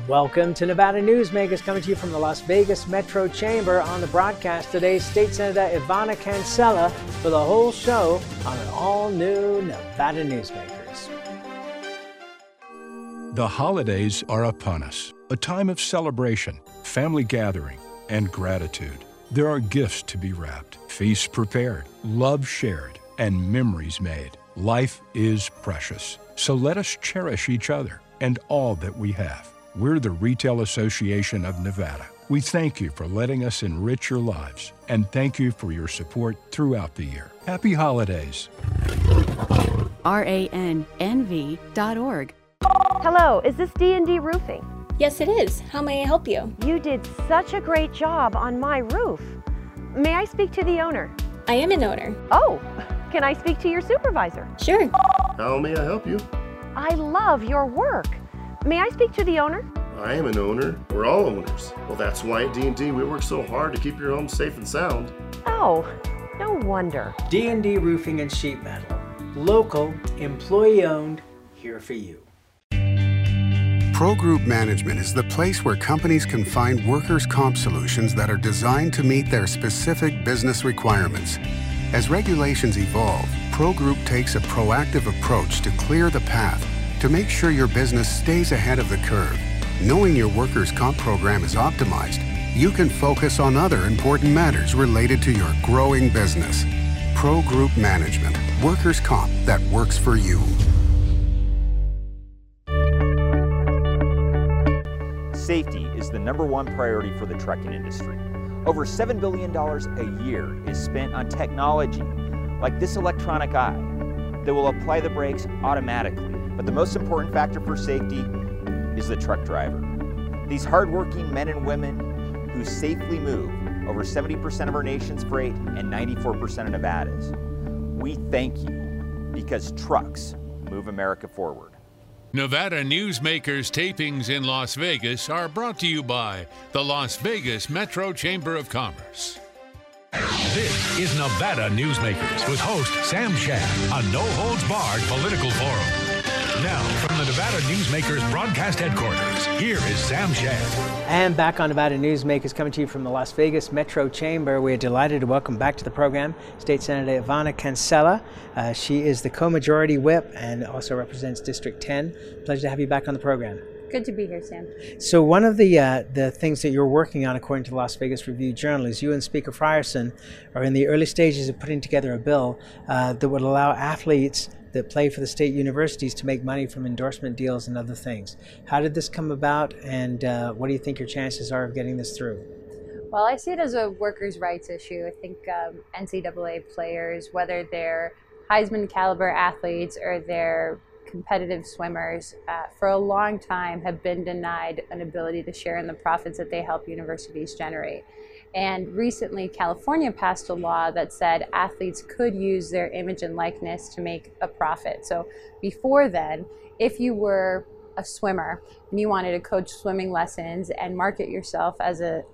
Welcome to Nevada Newsmakers, coming to you from the Las Vegas Metro Chamber. On the broadcast today, State Senator Ivana Cancela for the whole show on an all-new Nevada Newsmakers. The holidays are upon us, a time of celebration, family gathering, and gratitude. There are gifts to be wrapped, feasts prepared, love shared, and memories made. Life is precious, so let us cherish each other and all that we have. We're the Retail Association of Nevada. We thank you for letting us enrich your lives, and thank you for your support throughout the year. Happy holidays. RANNV.org. Hello, is this D&D Roofing? Yes, it is. How may I help you? You did such a great job on my roof. May I speak to the owner? I am an owner. Oh, can I speak to your supervisor? Sure. How may I help you? I love your work. May I speak to the owner? I am an owner. We're all owners. Well, that's why at D&D we work so hard to keep your home safe and sound. Oh, no wonder. D&D Roofing and Sheet Metal. Local, employee-owned, here for you. Pro Group Management is the place where companies can find workers' comp solutions that are designed to meet their specific business requirements. As regulations evolve, Pro Group takes a proactive approach to clear the path to make sure your business stays ahead of the curve. Knowing your workers' comp program is optimized, you can focus on other important matters related to your growing business. Pro Group Management, workers' comp that works for you. Safety is the #1 priority for the trucking industry. Over $7 billion a year is spent on technology like this electronic eye that will apply the brakes automatically. But the most important factor for safety is the truck driver. These hardworking men and women who safely move over 70% of our nation's freight and 94% of Nevada's. We thank you because trucks move America forward. Nevada Newsmakers tapings in Las Vegas are brought to you by the Las Vegas Metro Chamber of Commerce. This is Nevada Newsmakers with host Sam Shad, a no-holds-barred political forum. Now, from the Nevada Newsmakers broadcast headquarters, here is Sam Shad. And back on Nevada Newsmakers, coming to you from the Las Vegas Metro Chamber. We're delighted to welcome back to the program State Senator Ivana Cancela. She is the co-majority whip and also represents District 10. Pleasure to have you back on the program. Good to be here, Sam. So one of the things that you're working on, according to the Las Vegas Review-Journal, is you and Speaker Frierson are in the early stages of putting together a bill that would allow athletes that play for the state universities to make money from endorsement deals and other things. How did this come about, and what do you think your chances are of getting this through? Well, I see it as a workers' rights issue. I think NCAA players, whether they're Heisman caliber athletes or they're competitive swimmers, for a long time have been denied an ability to share in the profits that they help universities generate. And recently, California passed a law that said athletes could use their image and likeness to make a profit. So before then, if you were a swimmer and you wanted to coach swimming lessons and market yourself as an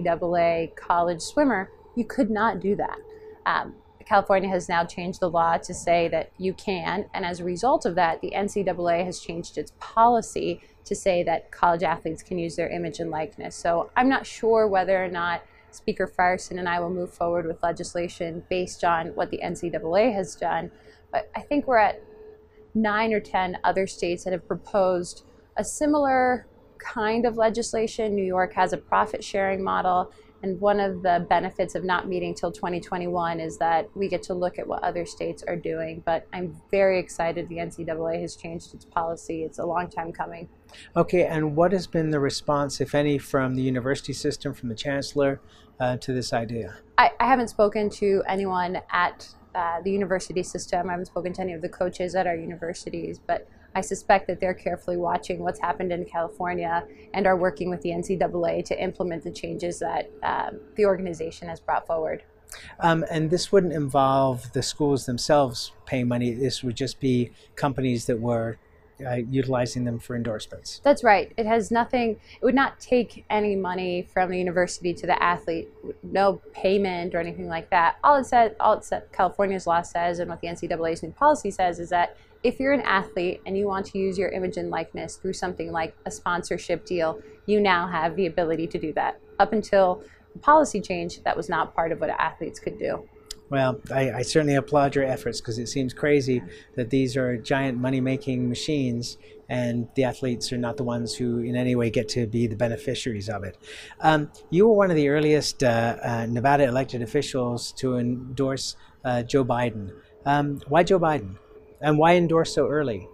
NCAA college swimmer, you could not do that. California has now changed the law to say that you can, and as a result of that, the NCAA has changed its policy to say that college athletes can use their image and likeness. So I'm not sure whether or not Speaker Frierson and I will move forward with legislation based on what the NCAA has done, but I think we're at 9 or 10 other states that have proposed a similar kind of legislation. New York has a profit sharing model, and one of the benefits of not meeting till 2021 is that we get to look at what other states are doing. But I'm very excited the NCAA has changed its policy. It's a long time coming. Okay, and what has been the response, if any, from the university system, from the chancellor, to this idea? I haven't spoken to anyone at the university system. I haven't spoken to any of the coaches at our universities, but I suspect that they're carefully watching what's happened in California and are working with the NCAA to implement the changes that the organization has brought forward. And this wouldn't involve the schools themselves paying money. This would just be companies that were utilizing them for endorsements. That's right. It has nothing, it would not take any money from the university to the athlete, no payment or anything like that. All it said, California's law says, and what the NCAA's new policy says, is that if you're an athlete and you want to use your image and likeness through something like a sponsorship deal, you now have the ability to do that. Up until the policy change, that was not part of what athletes could do. Well, I certainly applaud your efforts, because it seems crazy that these are giant money-making machines and the athletes are not the ones who in any way get to be the beneficiaries of it. You were one of the earliest Nevada elected officials to endorse Joe Biden. Why Joe Biden? And why endorse so early?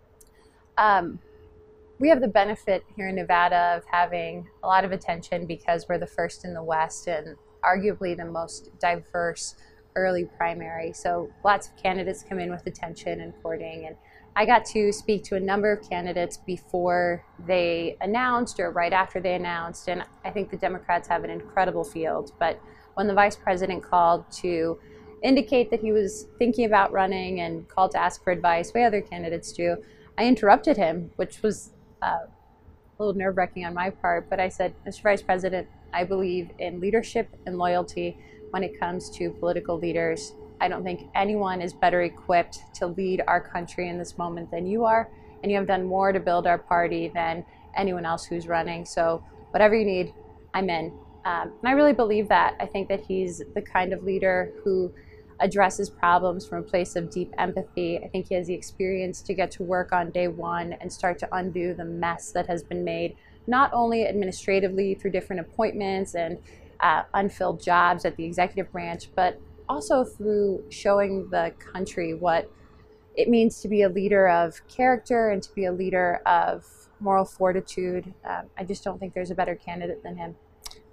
We have the benefit here in Nevada of having a lot of attention because we're the first in the West and arguably the most diverse early primary. So lots of candidates come in with attention and courting. And I got to speak to a number of candidates before they announced or right after they announced. And I think the Democrats have an incredible field. But when the vice president called to indicate that he was thinking about running and called to ask for advice, the way other candidates do, I interrupted him, which was a little nerve-wracking on my part. But I said, Mr. Vice President, I believe in leadership and loyalty when it comes to political leaders. I don't think anyone is better equipped to lead our country in this moment than you are, and you have done more to build our party than anyone else who's running. So whatever you need, I'm in. And I really believe that. I think that he's the kind of leader who addresses problems from a place of deep empathy. I think he has the experience to get to work on day one and start to undo the mess that has been made, not only administratively through different appointments and unfilled jobs at the executive branch, but also through showing the country what it means to be a leader of character and to be a leader of moral fortitude. I just don't think there's a better candidate than him.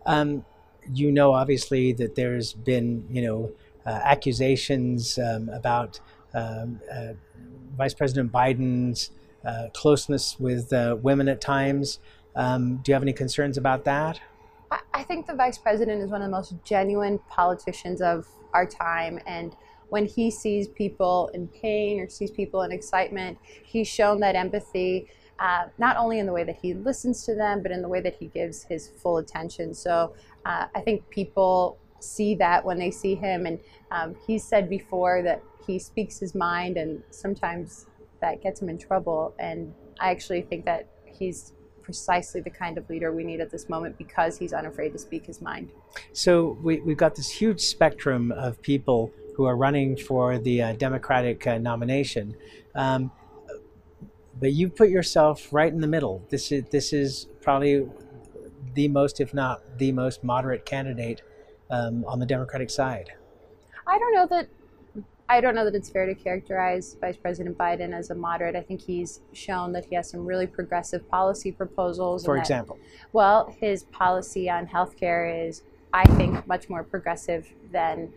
You know, obviously, that there's been, accusations about Vice President Biden's closeness with women at times. Do you have any concerns about that? I think the vice president is one of the most genuine politicians of our time, and when he sees people in pain or sees people in excitement, he's shown that empathy, not only in the way that he listens to them, but in the way that he gives his full attention. So I think people see that when they see him, and he's said before that he speaks his mind, and sometimes that gets him in trouble, and I actually think that he's precisely the kind of leader we need at this moment because he's unafraid to speak his mind. So we've got this huge spectrum of people who are running for the Democratic nomination, but you put yourself right in the middle. This is probably the most, if not the most, moderate candidate on the Democratic side. I don't know that it's fair to characterize Vice President Biden as a moderate. I think he's shown that he has some really progressive policy proposals. For example? Well, his policy on healthcare is, I think, much more progressive than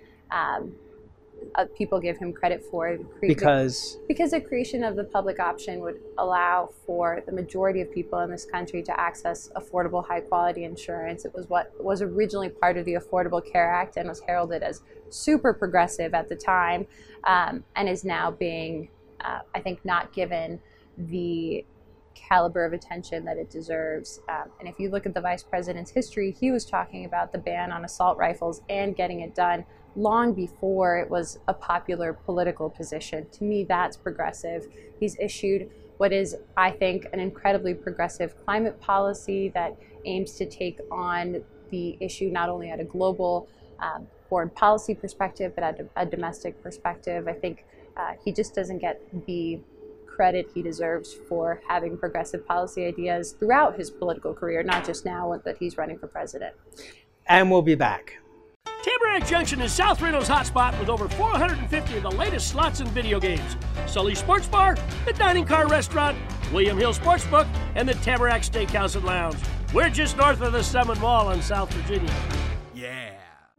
people give him credit for. Because the creation of the public option would allow for the majority of people in this country to access affordable, high-quality insurance. It was what was originally part of the Affordable Care Act and was heralded as super progressive at the time, and is now being, I think, not given the caliber of attention that it deserves. And if you look at the vice president's history, he was talking about the ban on assault rifles and getting it done long before it was a popular political position. To me, that's progressive. He's issued what is, I think, an incredibly progressive climate policy that aims to take on the issue not only at a global foreign policy perspective, but at a domestic perspective. I think he just doesn't get the credit he deserves for having progressive policy ideas throughout his political career, not just now that he's running for president. And we'll be back. Tamarack Junction is South Reno's hotspot with over 450 of the latest slots and video games. Sully Sports Bar, the Dining Car Restaurant, William Hill Sportsbook, and the Tamarack Steakhouse and Lounge. We're just north of the Summit Mall in South Virginia. Yeah.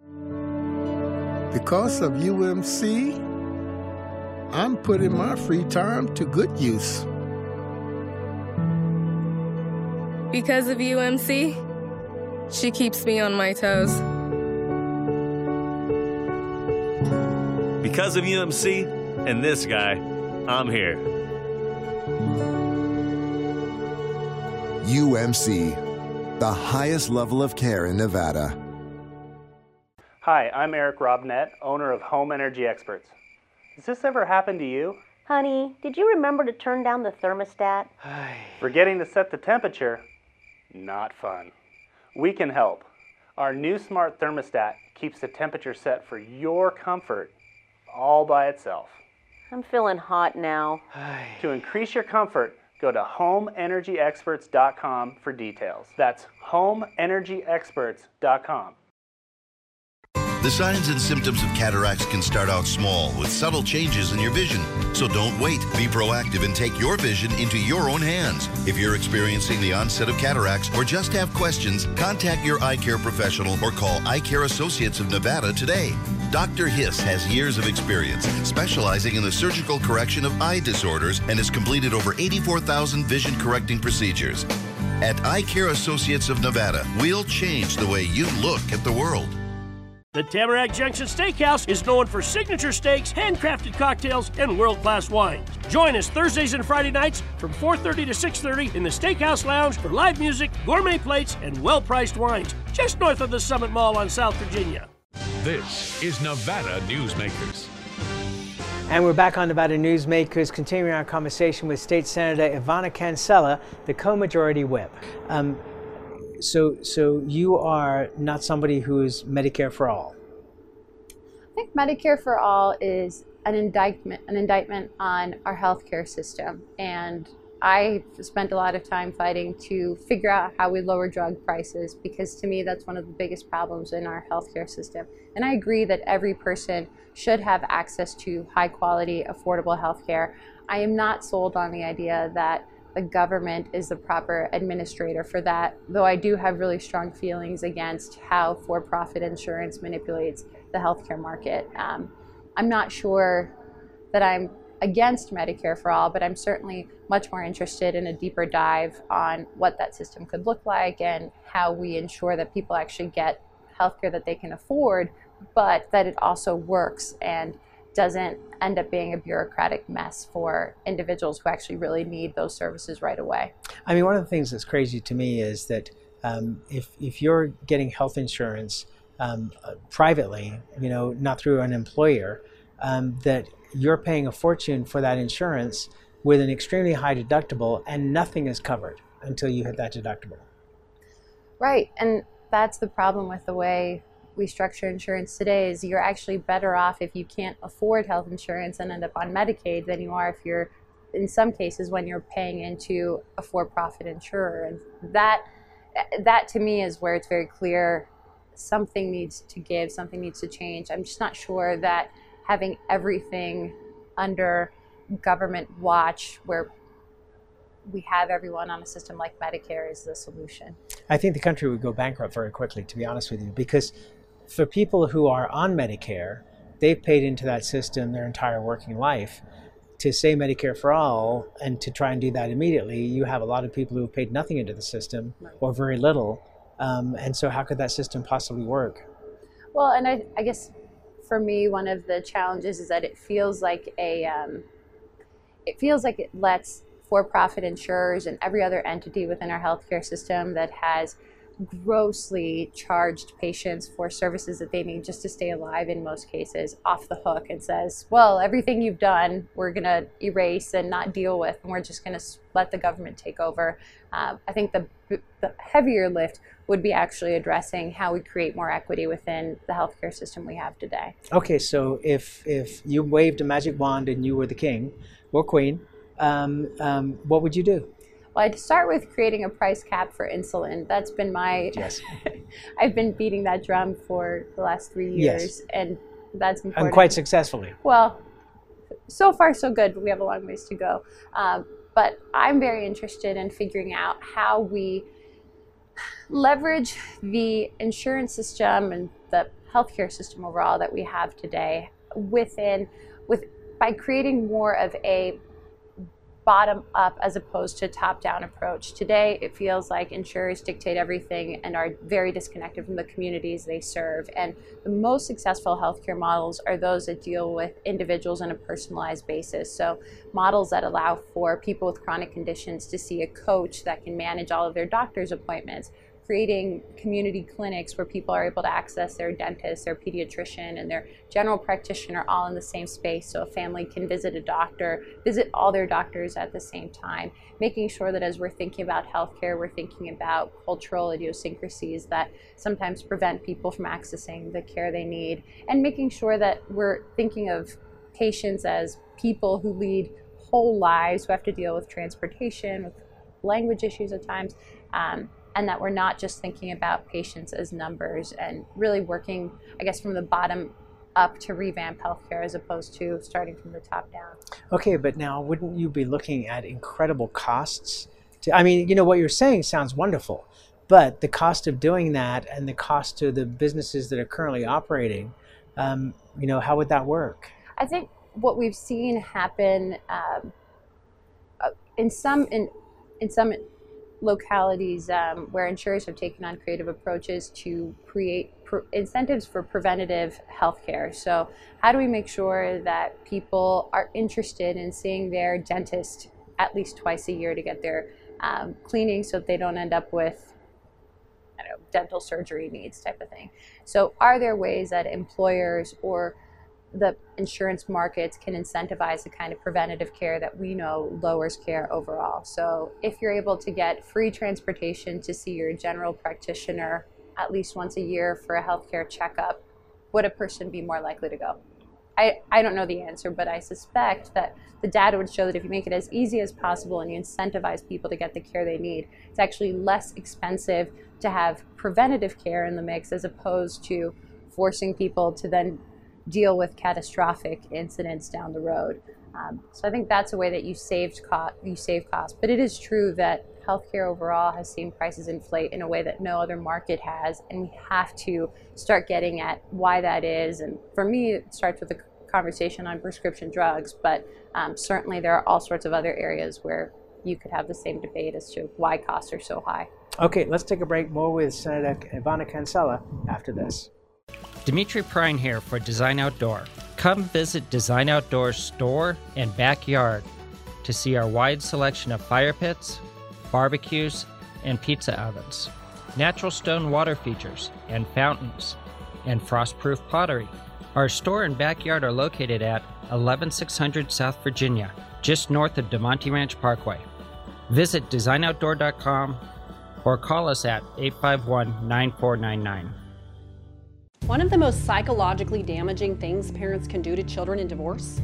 Because of UMC, I'm putting my free time to good use. Because of UMC, she keeps me on my toes. Because of UMC and this guy, I'm here. UMC, the highest level of care in Nevada. Hi, I'm Eric Robnett, owner of Home Energy Experts. Has this ever happened to you? Honey, did you remember to turn down the thermostat? Forgetting to set the temperature? Not fun. We can help. Our new smart thermostat keeps the temperature set for your comfort all by itself. I'm feeling hot now. To increase your comfort, go to homeenergyexperts.com for details. That's homeenergyexperts.com. The signs and symptoms of cataracts can start out small with subtle changes in your vision. So don't wait. Be proactive and take your vision into your own hands. If you're experiencing the onset of cataracts or just have questions, contact your eye care professional or call Eye Care Associates of Nevada today. Dr. Hiss has years of experience specializing in the surgical correction of eye disorders and has completed over 84,000 vision correcting procedures. At Eye Care Associates of Nevada, we'll change the way you look at the world. The Tamarack Junction Steakhouse is known for signature steaks, handcrafted cocktails, and world-class wines. Join us Thursdays and Friday nights from 4:30 to 6:30 in the Steakhouse Lounge for live music, gourmet plates, and well-priced wines, just north of the Summit Mall on South Virginia. This is Nevada Newsmakers. And we're back on Nevada Newsmakers, continuing our conversation with State Senator Ivana Cancela, the co-majority whip. So you are not somebody who is Medicare for all. I think Medicare for all is an indictment on our healthcare system, and I spent a lot of time fighting to figure out how we lower drug prices, because to me that's one of the biggest problems in our healthcare system. And I agree that every person should have access to high quality, affordable healthcare. I am not sold on the idea that the government is the proper administrator for that, though I do have really strong feelings against how for-profit insurance manipulates the healthcare market. I'm not sure that I'm against Medicare for all, but I'm certainly much more interested in a deeper dive on what that system could look like and how we ensure that people actually get healthcare that they can afford, but that it also works and doesn't end up being a bureaucratic mess for individuals who actually really need those services right away. I mean, one of the things that's crazy to me is that if you're getting health insurance privately, not through an employer, that you're paying a fortune for that insurance with an extremely high deductible, and nothing is covered until you hit that deductible. Right, and that's the problem with the way we structure insurance today, is you're actually better off if you can't afford health insurance and end up on Medicaid than you are if you're, in some cases, when you're paying into a for-profit insurer. And that to me is where it's very clear something needs to give, something needs to change. I'm just not sure that having everything under government watch, where we have everyone on a system like Medicare, is the solution. I think the country would go bankrupt very quickly, to be honest with you, because for people who are on Medicare, they've paid into that system their entire working life. To say Medicare for all and to try and do that immediately, you have a lot of people who have paid nothing into the system, or very little. And so how could that system possibly work? Well, and I guess for me, one of the challenges is that it feels like it lets for-profit insurers and every other entity within our healthcare system that has grossly charged patients for services that they need just to stay alive in most cases off the hook, and says, well, everything you've done we're going to erase and not deal with, and we're just going to let the government take over. I think the heavier lift would be actually addressing how we create more equity within the healthcare system we have today. Okay, so if you waved a magic wand and you were the king or queen, what would you do? Well, I'd start with creating a price cap for insulin. That's been my... Yes. I've been beating that drum for the last 3 years, yes. And that's important. And quite successfully. Well, so far so good, but we have a long ways to go. But I'm very interested in figuring out how we leverage the insurance system and the healthcare system overall that we have today by creating more of a bottom up as opposed to top down approach. Today, it feels like insurers dictate everything and are very disconnected from the communities they serve. And the most successful healthcare models are those that deal with individuals on a personalized basis. So models that allow for people with chronic conditions to see a coach that can manage all of their doctor's appointments, creating community clinics where people are able to access their dentist, their pediatrician, and their general practitioner all in the same space, so a family can visit a doctor, visit all their doctors at the same time. Making sure that as we're thinking about healthcare, we're thinking about cultural idiosyncrasies that sometimes prevent people from accessing the care they need, and making sure that we're thinking of patients as people who lead whole lives, who have to deal with transportation, with language issues at times, and that we're not just thinking about patients as numbers, and really working, I guess, from the bottom up to revamp healthcare as opposed to starting from the top down. Okay, but now wouldn't you be looking at incredible costs? I mean, you know, what you're saying sounds wonderful, but the cost of doing that and the cost to the businesses that are currently operating, you know, how would that work? I think what we've seen happen in some localities where insurers have taken on creative approaches to create incentives for preventative healthcare. So how do we make sure that people are interested in seeing their dentist at least twice a year to get their cleaning, so that they don't end up with, I don't know, dental surgery needs type of thing? So are there ways that employers or the insurance markets can incentivize the kind of preventative care that we know lowers care overall? So if you're able to get free transportation to see your general practitioner at least once a year for a healthcare checkup, would a person be more likely to go? I don't know the answer, but I suspect that the data would show that if you make it as easy as possible and you incentivize people to get the care they need, it's actually less expensive to have preventative care in the mix as opposed to forcing people to then deal with catastrophic incidents down the road. So I think that's a way that you save costs. But it is true that healthcare overall has seen prices inflate in a way that no other market has, and we have to start getting at why that is. And for me, it starts with a conversation on prescription drugs, but certainly there are all sorts of other areas where you could have the same debate as to why costs are so high. Okay, let's take a break. More with Senator Ivana Cancela after this. Dimitri Prine here for Design Outdoor. Come visit Design Outdoor's store and backyard to see our wide selection of fire pits, barbecues, and pizza ovens, natural stone water features and fountains, and frost-proof pottery. Our store and backyard are located at 11600 South Virginia, just north of DeMonte Ranch Parkway. Visit designoutdoor.com or call us at 851-9499. One of the most psychologically damaging things parents can do to children in divorce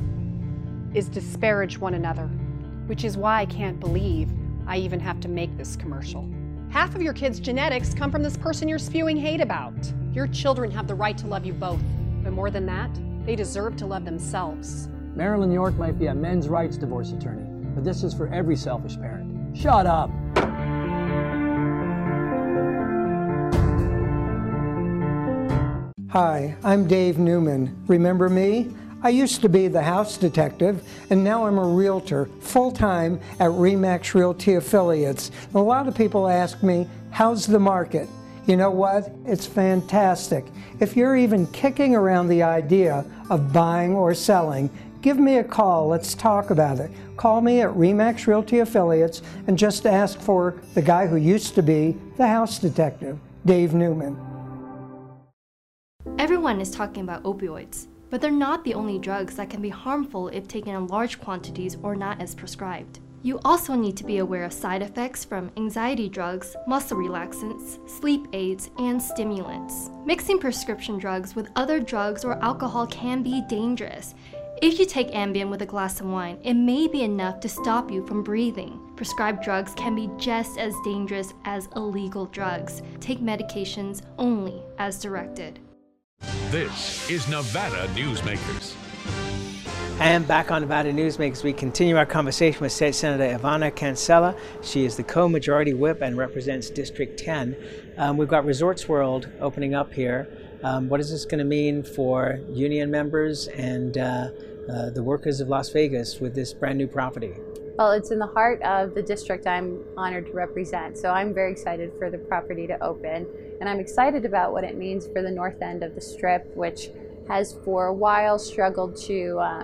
is disparage one another, which is why I can't believe I even have to make this commercial. Half of your kids' genetics come from this person you're spewing hate about. Your children have the right to love you both, but more than that, they deserve to love themselves. Marilyn York might be a men's rights divorce attorney, but this is for every selfish parent. Shut up! Hi, I'm Dave Newman. Remember me? I used to be the house detective, and now I'm a realtor, full-time at RE/MAX Realty Affiliates. A lot of people ask me, how's the market? You know what? It's fantastic. If you're even kicking around the idea of buying or selling, give me a call. Let's talk about it. Call me at RE/MAX Realty Affiliates and just ask for the guy who used to be the house detective, Dave Newman. Everyone is talking about opioids, but they're not the only drugs that can be harmful if taken in large quantities or not as prescribed. You also need to be aware of side effects from anxiety drugs, muscle relaxants, sleep aids, and stimulants. Mixing prescription drugs with other drugs or alcohol can be dangerous. If you take Ambien with a glass of wine, it may be enough to stop you from breathing. Prescribed drugs can be just as dangerous as illegal drugs. Take medications only as directed. This is Nevada Newsmakers. And back on Nevada Newsmakers, we continue our conversation with State Senator Ivana Cancela. She is the co-majority whip and represents District 10. We've got Resorts World opening up here. What is this going to mean for union members and the workers of Las Vegas with this brand new property? Well, it's in the heart of the district I'm honored to represent, so I'm very excited for the property to open. And I'm excited about what it means for the north end of the Strip, which has for a while struggled to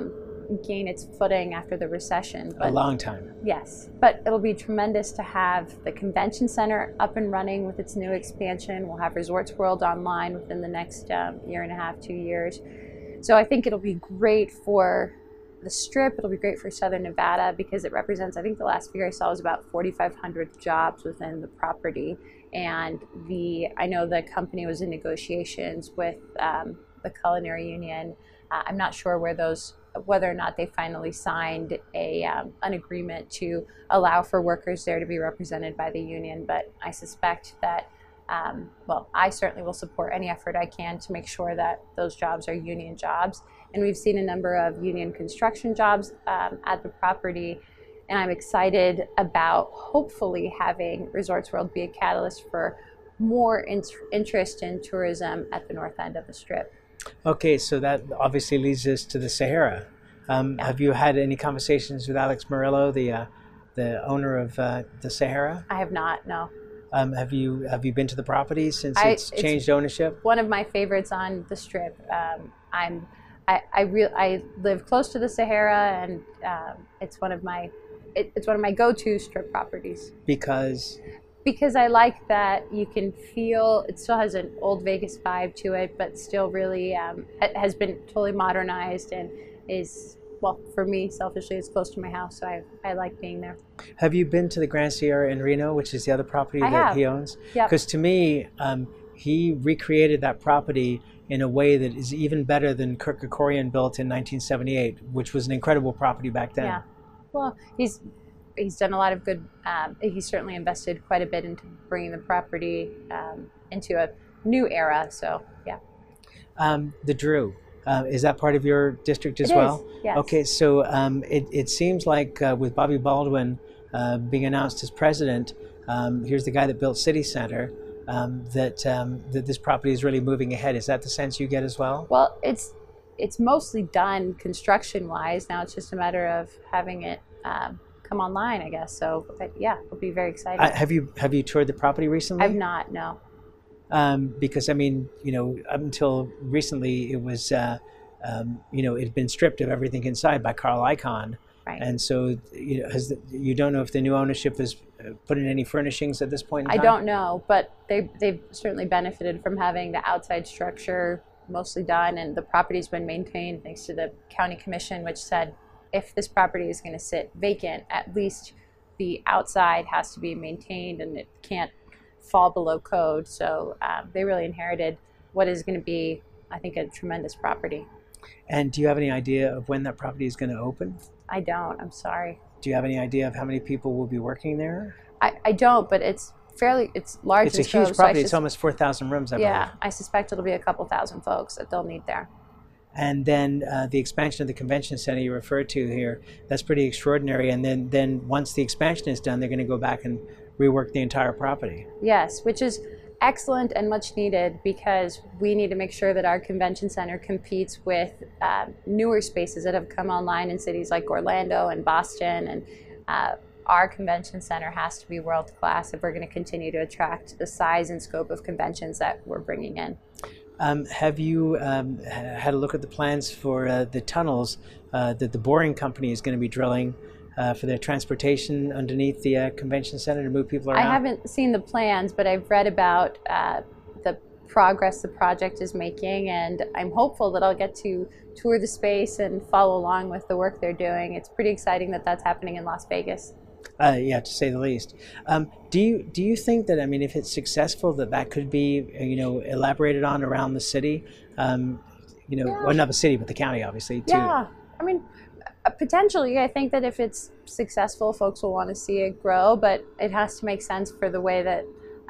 gain its footing after the recession. A long time. Yes, but it'll be tremendous to have the convention center up and running with its new expansion. We'll have Resorts World online within the next year and a half, 2 years. So I think it'll be great for the Strip. It'll be great for Southern Nevada because it represents, I think the last figure I saw was about 4,500 jobs within the property. And I know the company was in negotiations with the Culinary Union. I'm not sure whether or not they finally signed an agreement to allow for workers there to be represented by the union, but I suspect that, well, I certainly will support any effort I can to make sure that those jobs are union jobs. And we've seen a number of union construction jobs at the property, and I'm excited about hopefully having Resorts World be a catalyst for more interest in tourism at the north end of the Strip. Okay, so that obviously leads us to the Sahara. Have you had any conversations with Alex Murillo, the owner of the Sahara? I have not, no. Have you been to the property since it's changed ownership? One of my favorites on the Strip. I live close to the Sahara, and it's one of my go-to Strip properties. Because I like that you can feel, it still has an old Vegas vibe to it, but still really has been totally modernized and is, well, for me, selfishly, it's close to my house, so I like being there. Have you been to the Grand Sierra in Reno, which is the other property that he owns? Yeah. Because to me, he recreated that property in a way that is even better than Kurt Krikorian built in 1978, which was an incredible property back then. Yeah. Well, he's done a lot of good. He's certainly invested quite a bit into bringing the property into a new era. So, yeah. The Drew, is that part of your district as It well? is, yes. Okay, so it seems like with Bobby Baldwin being announced as president, here's the guy that built City Center, that this property is really moving ahead. Is that the sense you get as well? Well, it's mostly done construction-wise. Now it's just a matter of having it come online, I guess. So, but yeah, it'll be very exciting. Have you toured the property recently? I've not, no. Because I mean, up until recently, it was, it had been stripped of everything inside by Carl Icahn, right. And so you don't know if the new ownership has put in any furnishings at this point in time? I don't know, but they've certainly benefited from having the outside structure mostly done, and the property's been maintained thanks to the county commission, which said if this property is going to sit vacant, at least the outside has to be maintained and it can't fall below code. So they really inherited what is going to be, I think, a tremendous property. And do you have any idea of when that property is going to open? I don't. I'm sorry. Do you have any idea of how many people will be working there? I don't, but it's large. It's a huge property. It's almost 4,000 rooms, I believe. Yeah, I suspect it'll be a couple thousand folks that they'll need there. And then the expansion of the convention center you referred to here, that's pretty extraordinary. And then once the expansion is done, they're going to go back and rework the entire property. Yes, which is excellent and much needed, because we need to make sure that our convention center competes with newer spaces that have come online in cities like Orlando and Boston. And our convention center has to be world class if we're going to continue to attract the size and scope of conventions that we're bringing in. Have you had a look at the plans for the tunnels that the boring company is going to be drilling for their transportation underneath the convention center to move people around? I haven't seen the plans, but I've read about the progress the project is making, and I'm hopeful that I'll get to tour the space and follow along with the work they're doing. It's pretty exciting that that's happening in Las Vegas. Yeah, to say the least. Do you think that, I mean, if it's successful, that could be, elaborated on around the city? Well, not the city, but the county, obviously, too. Yeah, I mean, potentially. I think that if it's successful, folks will want to see it grow, but it has to make sense for the way that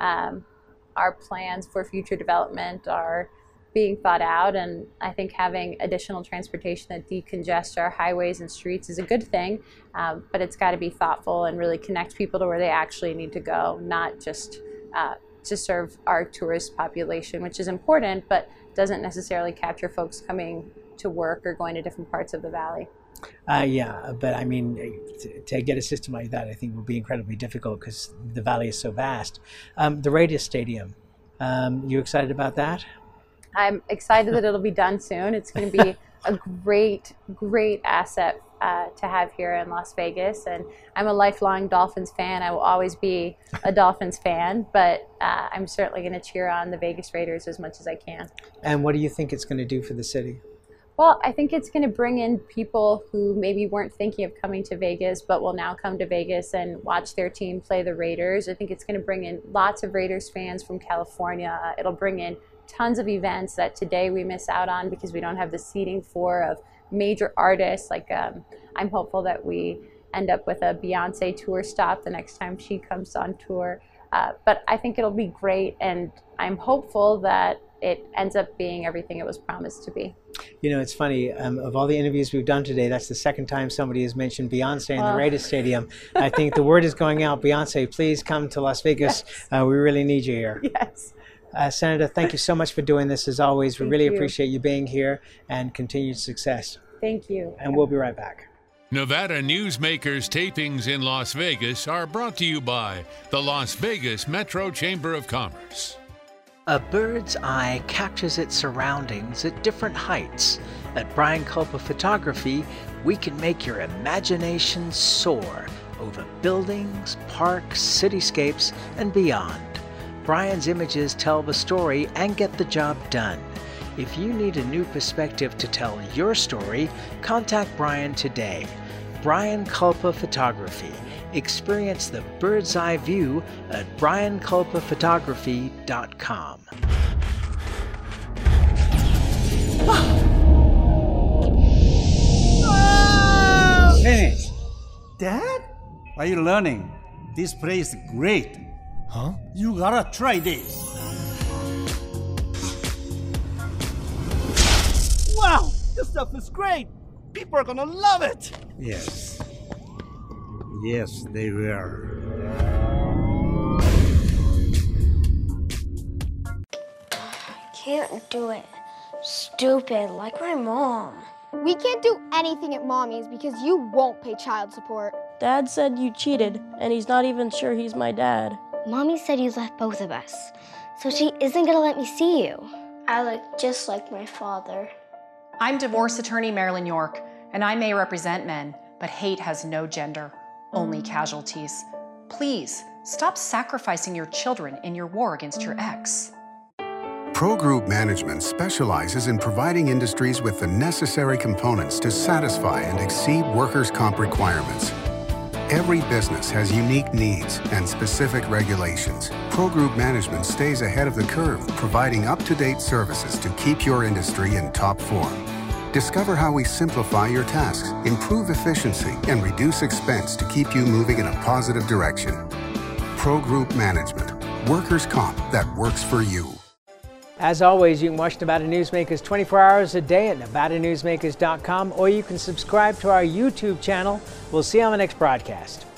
our plans for future development are being thought out. And I think having additional transportation that decongest our highways and streets is a good thing, but it's got to be thoughtful and really connect people to where they actually need to go, not just to serve our tourist population, which is important, but doesn't necessarily capture folks coming to work or going to different parts of the valley. Yeah, but I mean, to get a system like that, I think will be incredibly difficult because the valley is so vast. The Radius Stadium, you excited about that? I'm excited that it'll be done soon. It's going to be a great asset to have here in Las Vegas. And I'm a lifelong Dolphins fan. I will always be a Dolphins fan, but I'm certainly going to cheer on the Vegas Raiders as much as I can. And what do you think it's going to do for the city? Well, I think it's going to bring in people who maybe weren't thinking of coming to Vegas, but will now come to Vegas and watch their team play the Raiders. I think it's going to bring in lots of Raiders fans from California. It'll bring in tons of events that today we miss out on because we don't have the seating for of major artists. Like I'm hopeful that we end up with a Beyonce tour stop the next time she comes on tour. But I think it'll be great, and I'm hopeful that it ends up being everything it was promised to be. You know, it's funny, of all the interviews we've done today, that's the second time somebody has mentioned Beyonce in the Raiders Stadium. I think the word is going out, Beyonce, please come to Las Vegas. Yes. We really need you here. Yes. Senator, thank you so much for doing this as always. We really appreciate you being here, and continued success. Thank you. And we'll be right back. Nevada Newsmakers tapings in Las Vegas are brought to you by the Las Vegas Metro Chamber of Commerce. A bird's eye captures its surroundings at different heights. At Brian Culpa Photography, we can make your imagination soar over buildings, parks, cityscapes, and beyond. Brian's images tell the story and get the job done. If you need a new perspective to tell your story, contact Brian today. Brian Culpa Photography. Experience the bird's eye view at brianculpaphotography.com. Hey, Dad? Are you learning? This place is great. Huh? You gotta try this. Wow, this stuff is great. People are gonna love it. Yes. Yes, they will. Can't do it. Stupid, like my mom. We can't do anything at Mommy's because you won't pay child support. Dad said you cheated, and he's not even sure he's my dad. Mommy said you left both of us, so she isn't gonna let me see you. I look just like my father. I'm divorce attorney Marilyn York, and I may represent men, but hate has no gender, only casualties. Please, stop sacrificing your children in your war against your ex. Pro Group Management specializes in providing industries with the necessary components to satisfy and exceed workers' comp requirements. Every business has unique needs and specific regulations. Pro Group Management stays ahead of the curve, providing up-to-date services to keep your industry in top form. Discover how we simplify your tasks, improve efficiency, and reduce expense to keep you moving in a positive direction. Pro Group Management. Workers' comp that works for you. As always, you can watch Nevada Newsmakers 24 hours a day at nevadanewsmakers.com, or you can subscribe to our YouTube channel. We'll see you on the next broadcast.